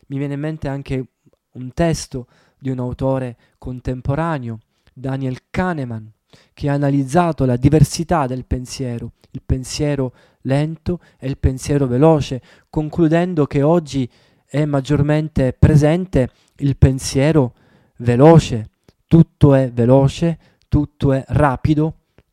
mi viene in mente anche un testo di un autore contemporaneo, Daniel Kahneman, che ha analizzato la diversità del pensiero, il pensiero lento e il pensiero veloce, concludendo che oggi è maggiormente presente il pensiero veloce. Tutto è veloce, tutto è rapido,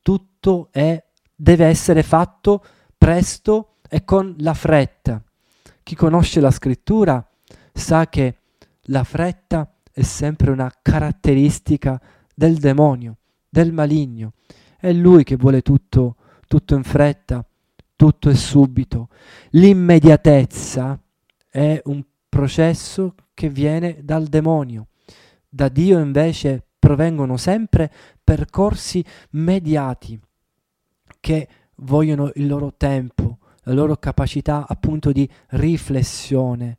deve essere fatto presto e con la fretta. Chi conosce la scrittura sa che la fretta è sempre una caratteristica del demonio, del maligno. È lui che vuole tutto in fretta, tutto e subito. L'immediatezza è un processo che viene dal demonio. Da Dio invece provengono sempre percorsi mediati che vogliono il loro tempo, la loro capacità appunto di riflessione.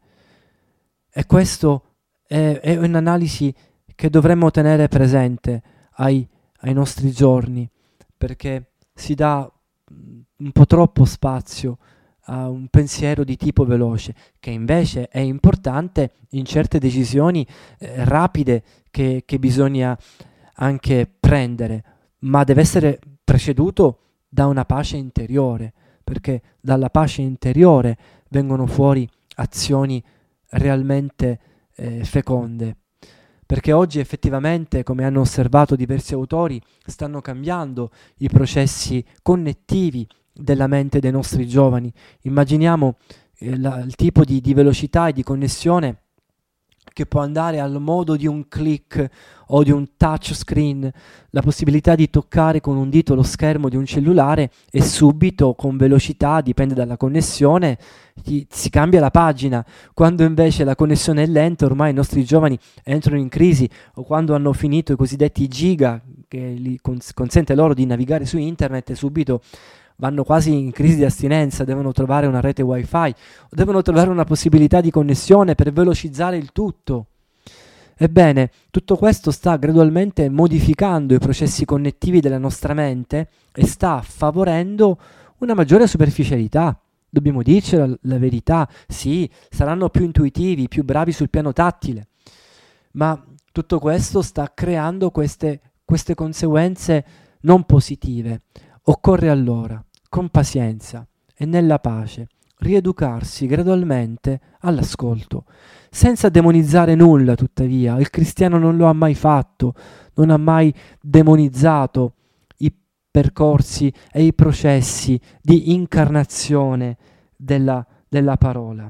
E questo è un'analisi che dovremmo tenere presente ai nostri giorni, perché si dà un po' troppo spazio a un pensiero di tipo veloce, che invece è importante in certe decisioni rapide che bisogna anche prendere, ma deve essere preceduto da una pace interiore, perché dalla pace interiore vengono fuori azioni realmente feconde. Perché oggi effettivamente, come hanno osservato diversi autori, stanno cambiando i processi connettivi della mente dei nostri giovani. Immaginiamo il tipo di velocità e di connessione che può andare al modo di un click o di un touchscreen, la possibilità di toccare con un dito lo schermo di un cellulare e subito, con velocità, dipende dalla connessione, si cambia la pagina. Quando invece la connessione è lenta, ormai i nostri giovani entrano in crisi, o quando hanno finito i cosiddetti giga, che gli consente loro di navigare su internet, e subito vanno quasi in crisi di astinenza, devono trovare una rete wifi, o devono trovare una possibilità di connessione per velocizzare il tutto. Ebbene, tutto questo sta gradualmente modificando i processi connettivi della nostra mente e sta favorendo una maggiore superficialità. Dobbiamo dirci la verità, sì, saranno più intuitivi, più bravi sul piano tattile, ma tutto questo sta creando queste conseguenze non positive. Occorre allora, con pazienza e nella pace, rieducarsi gradualmente all'ascolto, senza demonizzare nulla. Tuttavia, il cristiano non lo ha mai fatto, non ha mai demonizzato i percorsi e i processi di incarnazione della parola.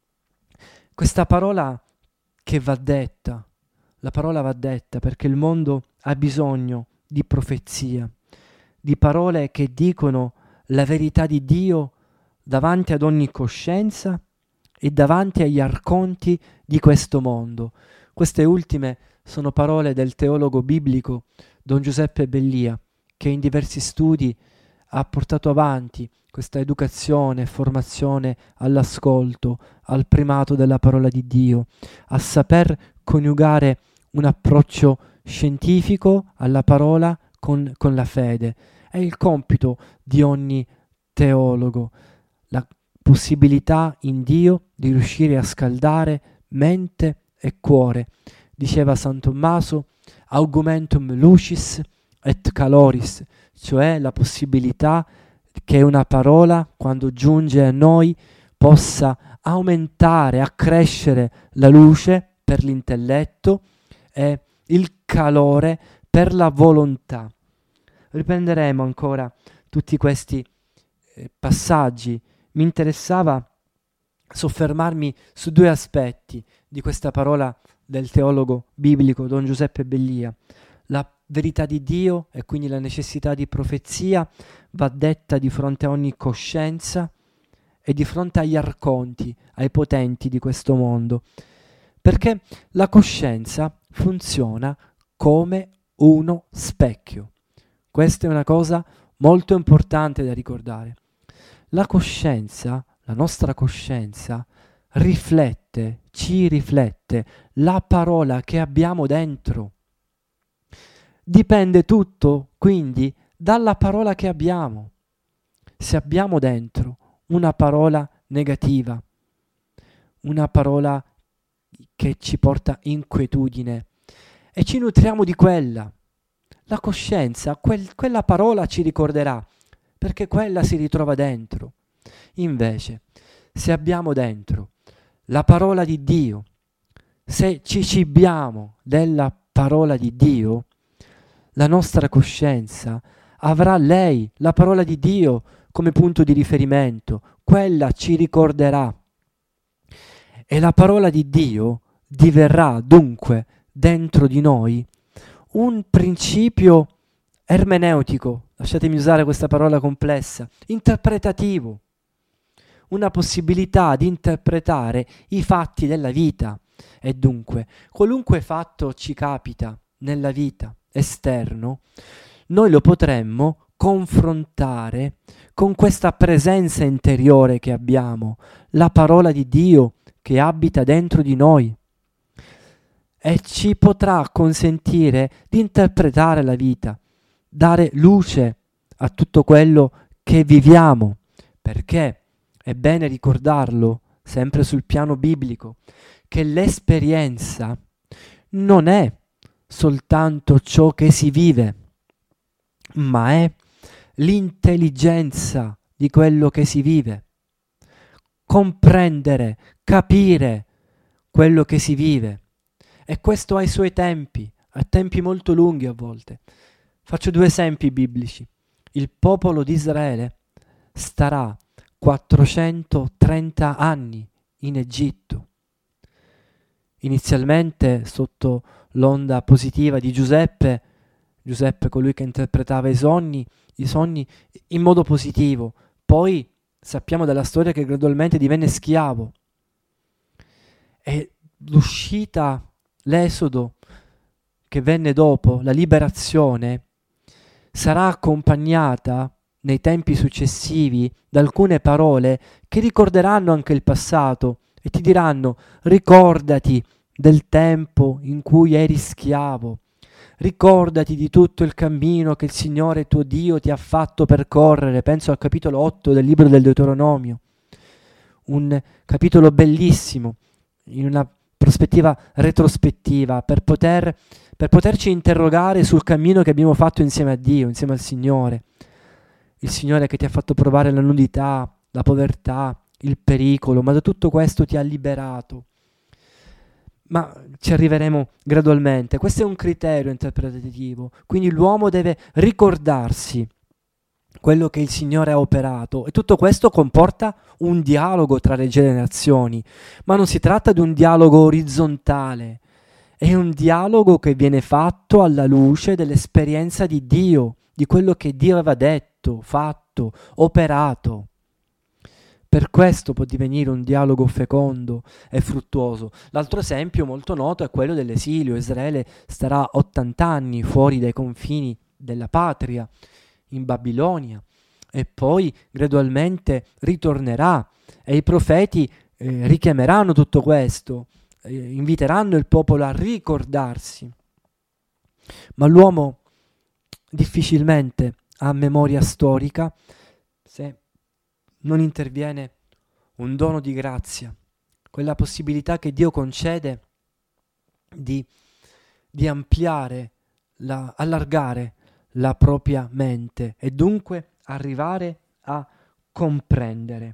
Questa parola che va detta, la parola va detta perché il mondo ha bisogno di profezia, di parole che dicono la verità di Dio davanti ad ogni coscienza e davanti agli arconti di questo mondo. Queste ultime sono parole del teologo biblico Don Giuseppe Bellia, che in diversi studi ha portato avanti questa educazione e formazione all'ascolto, al primato della parola di Dio, a saper coniugare un approccio scientifico alla parola con la fede. È il compito di ogni teologo, la possibilità in Dio di riuscire a scaldare mente e cuore. Diceva San Tommaso, augmentum lucis et caloris, cioè la possibilità che una parola, quando giunge a noi, possa aumentare, accrescere la luce per l'intelletto e il calore per la volontà. Riprenderemo ancora tutti questi passaggi. Mi interessava soffermarmi su due aspetti di questa parola del teologo biblico Don Giuseppe Bellia. La verità di Dio e quindi la necessità di profezia va detta di fronte a ogni coscienza e di fronte agli arconti, ai potenti di questo mondo, perché la coscienza funziona come uno specchio. Questa è una cosa molto importante da ricordare. La coscienza, la nostra coscienza, ci riflette la parola che abbiamo dentro. Dipende tutto, quindi, dalla parola che abbiamo. Se abbiamo dentro una parola negativa, una parola che ci porta inquietudine e ci nutriamo di quella. La coscienza, quella parola ci ricorderà, perché quella si ritrova dentro. Invece, se abbiamo dentro la parola di Dio, se ci cibiamo della parola di Dio, la nostra coscienza avrà lei, la parola di Dio, come punto di riferimento. Quella ci ricorderà. E la parola di Dio diverrà dunque dentro di noi un principio ermeneutico, lasciatemi usare questa parola complessa, interpretativo, una possibilità di interpretare i fatti della vita. E dunque, qualunque fatto ci capita nella vita esterno, noi lo potremmo confrontare con questa presenza interiore che abbiamo, la parola di Dio che abita dentro di noi, e ci potrà consentire di interpretare la vita, dare luce a tutto quello che viviamo, perché è bene ricordarlo, sempre sul piano biblico, che l'esperienza non è soltanto ciò che si vive, ma è l'intelligenza di quello che si vive. Comprendere, capire quello che si vive. E questo ha i suoi tempi, a tempi molto lunghi a volte. Faccio 2 esempi biblici. Il popolo di Israele starà 430 anni in Egitto, inizialmente sotto l'onda positiva di Giuseppe, colui che interpretava i sogni in modo positivo. Poi sappiamo dalla storia che gradualmente divenne schiavo. E l'uscita, l'esodo che venne dopo, la liberazione, sarà accompagnata nei tempi successivi da alcune parole che ricorderanno anche il passato e ti diranno: ricordati del tempo in cui eri schiavo, ricordati di tutto il cammino che il Signore tuo Dio ti ha fatto percorrere. Penso al capitolo 8 del libro del Deuteronomio, un capitolo bellissimo, in una prospettiva retrospettiva, per poterci interrogare sul cammino che abbiamo fatto insieme a Dio, insieme al Signore. Il Signore che ti ha fatto provare la nudità, la povertà, il pericolo, ma da tutto questo ti ha liberato. Ma ci arriveremo gradualmente. Questo è un criterio interpretativo, quindi l'uomo deve ricordarsi quello che il Signore ha operato, e tutto questo comporta un dialogo tra le generazioni, ma non si tratta di un dialogo orizzontale, è un dialogo che viene fatto alla luce dell'esperienza di Dio, di quello che Dio aveva detto, fatto, operato. Per questo può divenire un dialogo fecondo e fruttuoso. L'altro esempio molto noto è quello dell'esilio. Israele starà 80 anni fuori dai confini della patria, in Babilonia, e poi gradualmente ritornerà, e i profeti richiameranno tutto questo, inviteranno il popolo a ricordarsi. Ma l'uomo difficilmente ha memoria storica se non interviene un dono di grazia, quella possibilità che Dio concede di ampliare, allargare la propria mente e dunque arrivare a comprendere.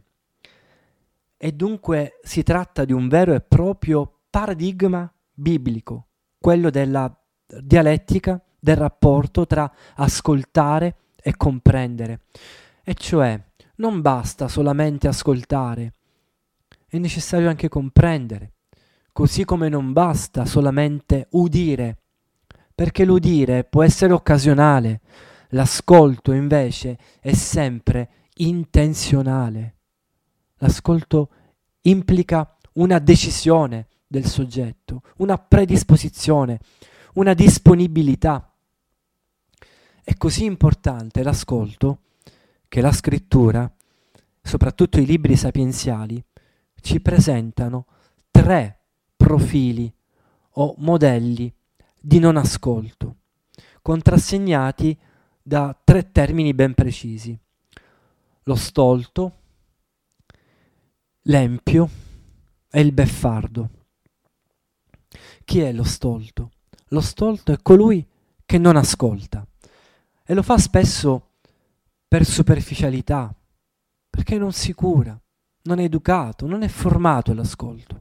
E dunque si tratta di un vero e proprio paradigma biblico, quello della dialettica, del rapporto tra ascoltare e comprendere. E cioè, non basta solamente ascoltare, è necessario anche comprendere, così come non basta solamente udire, perché l'udire può essere occasionale, l'ascolto invece è sempre intenzionale. L'ascolto implica una decisione del soggetto, una predisposizione, una disponibilità. È così importante l'ascolto che la scrittura, soprattutto i libri sapienziali, ci presentano 3 profili o modelli di non ascolto, contrassegnati da 3 termini ben precisi: lo stolto, l'empio e il beffardo. Chi è lo stolto? Lo stolto è colui che non ascolta e lo fa spesso per superficialità, perché non si cura, non è educato, non è formato all'ascolto.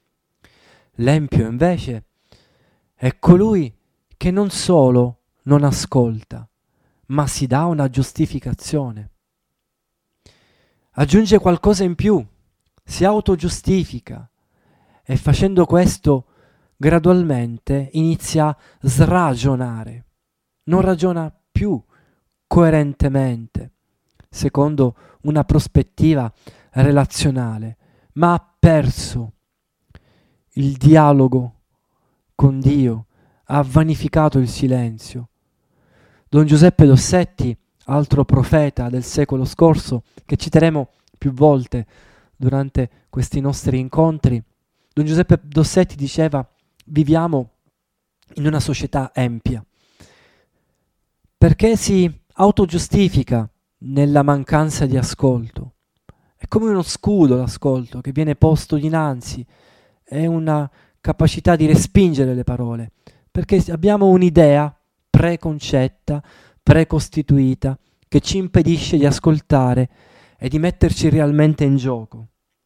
L'empio invece è colui che non solo non ascolta, ma si dà una giustificazione. Aggiunge qualcosa in più, si autogiustifica e facendo questo gradualmente inizia a sragionare, non ragiona più coerentemente, secondo una prospettiva relazionale, ma ha perso il dialogo con Dio, ha vanificato il silenzio. Don Giuseppe Dossetti, altro profeta del secolo scorso, che citeremo più volte durante questi nostri incontri, Don Giuseppe Dossetti diceva: viviamo in una società empia, perché si autogiustifica nella mancanza di ascolto. È come uno scudo l'ascolto che viene posto dinanzi, è una capacità di respingere le parole, perché abbiamo un'idea preconcetta, precostituita, che ci impedisce di ascoltare e di metterci realmente in gioco.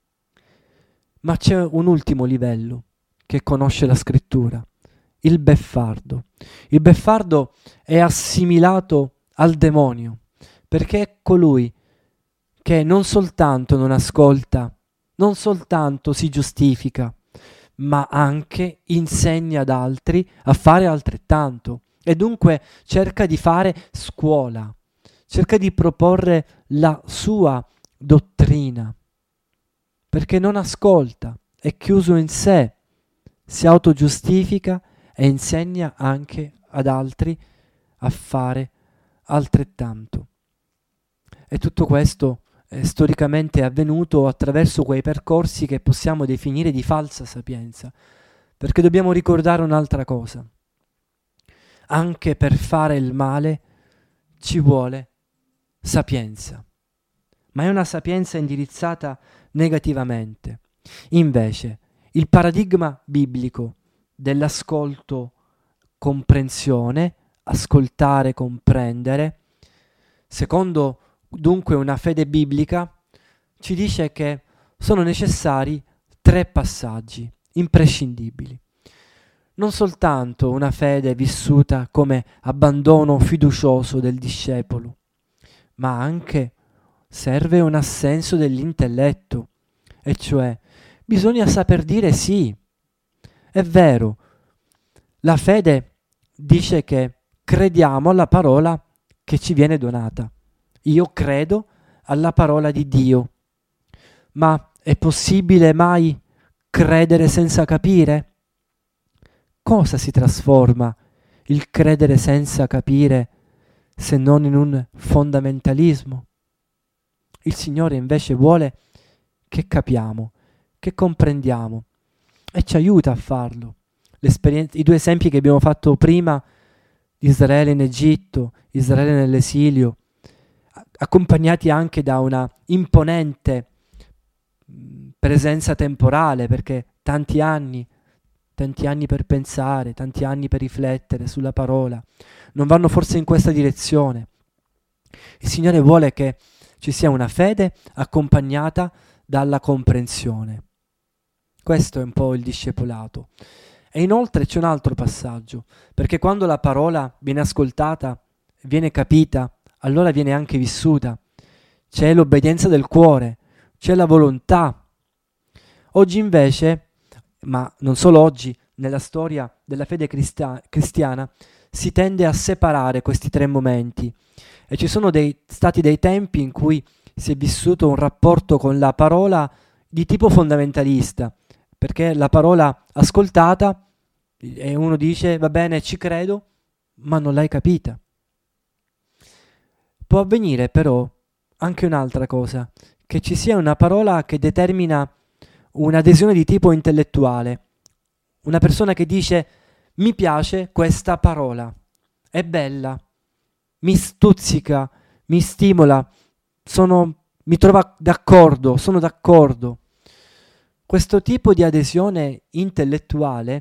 Ma c'è un ultimo livello che conosce la scrittura, il beffardo. Il beffardo è assimilato al demonio, perché è colui che non soltanto non ascolta, non soltanto si giustifica, ma anche insegna ad altri a fare altrettanto e dunque cerca di fare scuola, cerca di proporre la sua dottrina, perché non ascolta, è chiuso in sé, si autogiustifica e insegna anche ad altri a fare altrettanto. E tutto questo storicamente è avvenuto attraverso quei percorsi che possiamo definire di falsa sapienza, perché dobbiamo ricordare un'altra cosa: anche per fare il male ci vuole sapienza, ma è una sapienza indirizzata negativamente. Invece, il paradigma biblico dell'ascolto, comprensione, ascoltare, comprendere, secondo dunque una fede biblica, ci dice che sono necessari 3 passaggi imprescindibili. Non soltanto una fede vissuta come abbandono fiducioso del discepolo, ma anche serve un assenso dell'intelletto, e cioè bisogna saper dire sì. È vero, la fede dice che crediamo alla parola che ci viene donata. Io credo alla parola di Dio, ma è possibile mai credere senza capire? Cosa si trasforma il credere senza capire se non in un fondamentalismo? Il Signore invece vuole che capiamo, che comprendiamo e ci aiuta a farlo. I 2 esempi che abbiamo fatto prima, Israele in Egitto, Israele nell'esilio, accompagnati anche da una imponente presenza temporale, perché tanti anni per pensare, tanti anni per riflettere sulla parola, non vanno forse in questa direzione. Il Signore vuole che ci sia una fede accompagnata dalla comprensione. Questo è un po' il discepolato. E inoltre c'è un altro passaggio, perché quando la parola viene ascoltata, viene capita, allora viene anche vissuta. C'è l'obbedienza del cuore, c'è la volontà. Oggi invece, ma non solo oggi, nella storia della fede cristiana, si tende a separare questi 3 momenti e ci sono stati dei tempi in cui si è vissuto un rapporto con la parola di tipo fondamentalista, perché la parola ascoltata e uno dice va bene, ci credo, ma non l'hai capita. Può avvenire però anche un'altra cosa, che ci sia una parola che determina un'adesione di tipo intellettuale, una persona che dice mi piace questa parola, è bella, mi stuzzica, mi stimola, mi trova d'accordo, sono d'accordo. Questo tipo di adesione intellettuale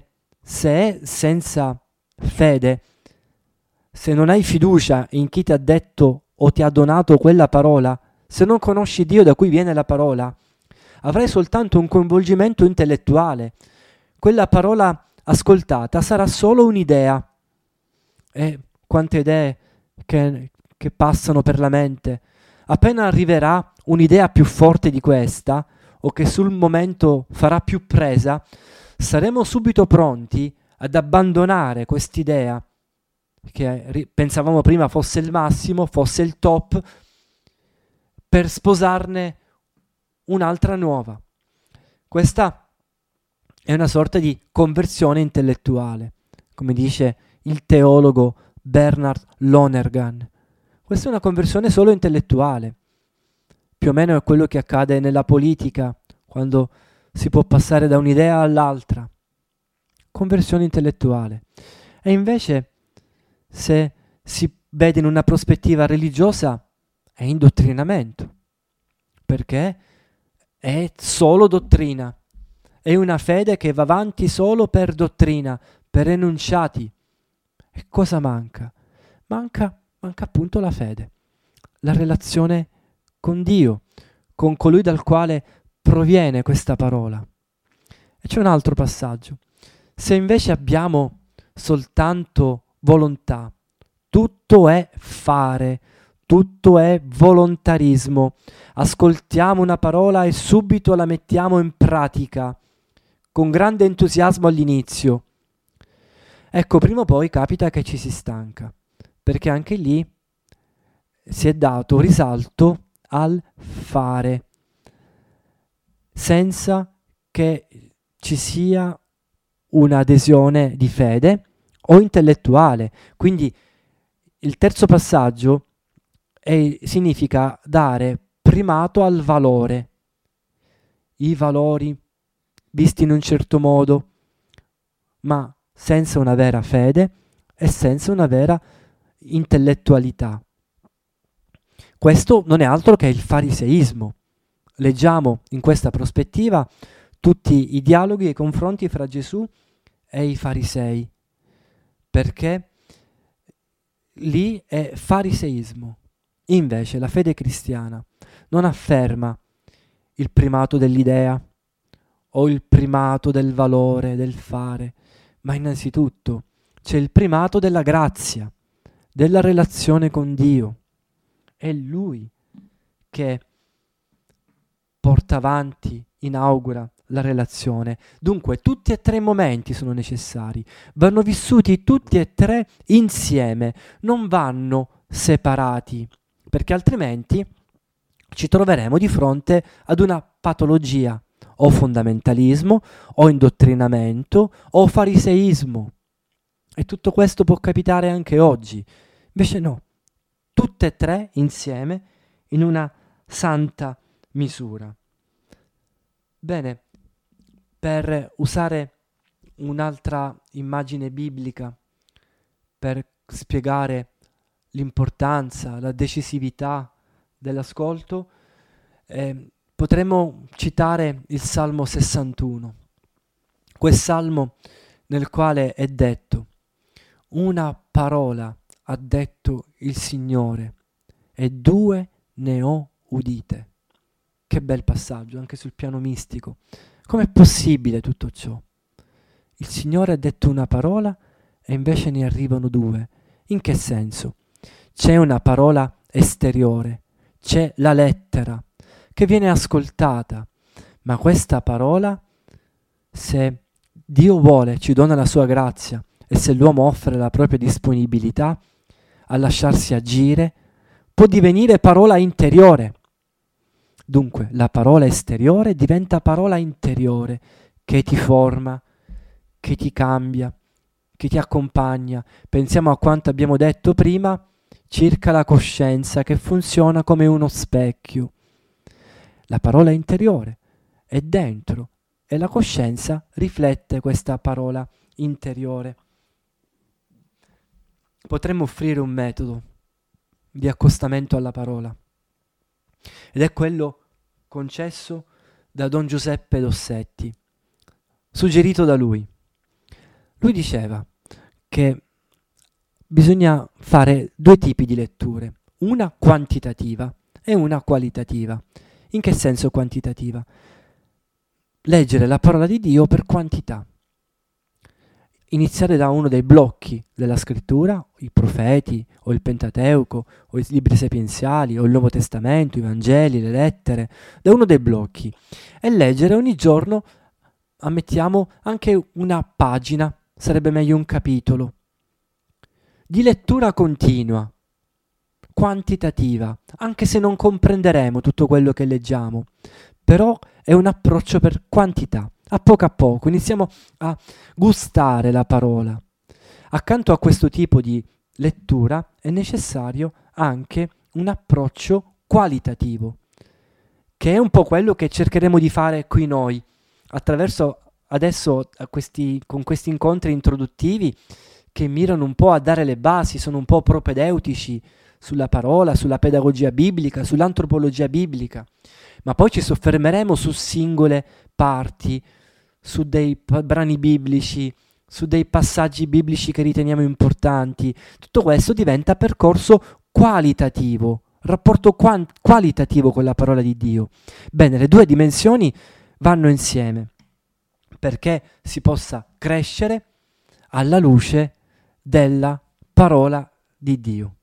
se è senza fede, se non hai fiducia in chi ti ha detto o ti ha donato quella parola, se non conosci Dio da cui viene la parola, avrai soltanto un coinvolgimento intellettuale. Quella parola ascoltata sarà solo un'idea. E quante idee che passano per la mente. Appena arriverà un'idea più forte di questa, o che sul momento farà più presa, saremo subito pronti ad abbandonare quest'idea che pensavamo prima fosse il massimo, fosse il top, per sposarne un'altra nuova. Questa è una sorta di conversione intellettuale, come dice il teologo Bernard Lonergan. Questa è una conversione solo intellettuale. Più o meno è quello che accade nella politica, quando si può passare da un'idea all'altra. Conversione intellettuale. E invece, se si vede in una prospettiva religiosa, è indottrinamento, perché è solo dottrina. È una fede che va avanti solo per dottrina, per enunciati. E cosa manca? Manca appunto la fede, la relazione con Dio, con colui dal quale proviene questa parola. E c'è un altro passaggio. Se invece abbiamo soltanto volontà, tutto è fare, tutto è volontarismo. Ascoltiamo una parola e subito la mettiamo in pratica, con grande entusiasmo all'inizio. Ecco, prima o poi capita che ci si stanca, perché anche lì si è dato risalto al fare, senza che ci sia un'adesione di fede o intellettuale. Quindi il terzo passaggio significa dare primato al valore, i valori visti in un certo modo, ma senza una vera fede e senza una vera intellettualità. Questo non è altro che il fariseismo. Leggiamo in questa prospettiva tutti i dialoghi e i confronti fra Gesù e i farisei, perché lì è fariseismo. Invece la fede cristiana non afferma il primato dell'idea o il primato del valore, del fare, ma innanzitutto c'è il primato della grazia, della relazione con Dio. È Lui che porta avanti, inaugura la relazione. Dunque tutti e tre i momenti sono necessari, vanno vissuti tutti e tre insieme, non vanno separati, perché altrimenti ci troveremo di fronte ad una patologia, o fondamentalismo, o indottrinamento, o fariseismo. E tutto questo può capitare anche oggi. Invece no, tutte e tre insieme in una santa misura. Bene, per usare un'altra immagine biblica per spiegare l'importanza, la decisività dell'ascolto, potremmo citare il Salmo 61, quel salmo nel quale è detto: una parola ha detto il Signore e due ne ho udite. Che bel passaggio, anche sul piano mistico. Com'è possibile tutto ciò? Il Signore ha detto una parola e invece ne arrivano due. In che senso? C'è una parola esteriore, c'è la lettera che viene ascoltata, ma questa parola, se Dio vuole, ci dona la sua grazia e se l'uomo offre la propria disponibilità a lasciarsi agire, può divenire parola interiore. Dunque, la parola esteriore diventa parola interiore, che ti forma, che ti cambia, che ti accompagna. Pensiamo a quanto abbiamo detto prima circa la coscienza che funziona come uno specchio. La parola interiore è dentro e la coscienza riflette questa parola interiore. Potremmo offrire un metodo di accostamento alla parola, ed è quello concesso da Don Giuseppe Dossetti, suggerito da lui. Lui diceva che bisogna fare due tipi di letture, una quantitativa e una qualitativa. In che senso quantitativa? Leggere la parola di Dio per quantità. Iniziare da uno dei blocchi della scrittura, i profeti, o il Pentateuco, o i libri sapienziali, o il Nuovo Testamento, i Vangeli, le lettere, da uno dei blocchi, e leggere ogni giorno, ammettiamo, anche una pagina, sarebbe meglio un capitolo, di lettura continua, quantitativa, anche se non comprenderemo tutto quello che leggiamo, però è un approccio per quantità. A poco iniziamo a gustare la parola. Accanto a questo tipo di lettura è necessario anche un approccio qualitativo, che è un po' quello che cercheremo di fare qui noi, attraverso adesso con questi incontri introduttivi che mirano un po' a dare le basi, sono un po' propedeutici sulla parola, sulla pedagogia biblica, sull'antropologia biblica, ma poi ci soffermeremo su singole parti, su dei brani biblici, su dei passaggi biblici che riteniamo importanti. Tutto questo diventa percorso qualitativo, rapporto qualitativo con la parola di Dio. Bene, le due dimensioni vanno insieme perché si possa crescere alla luce della parola di Dio.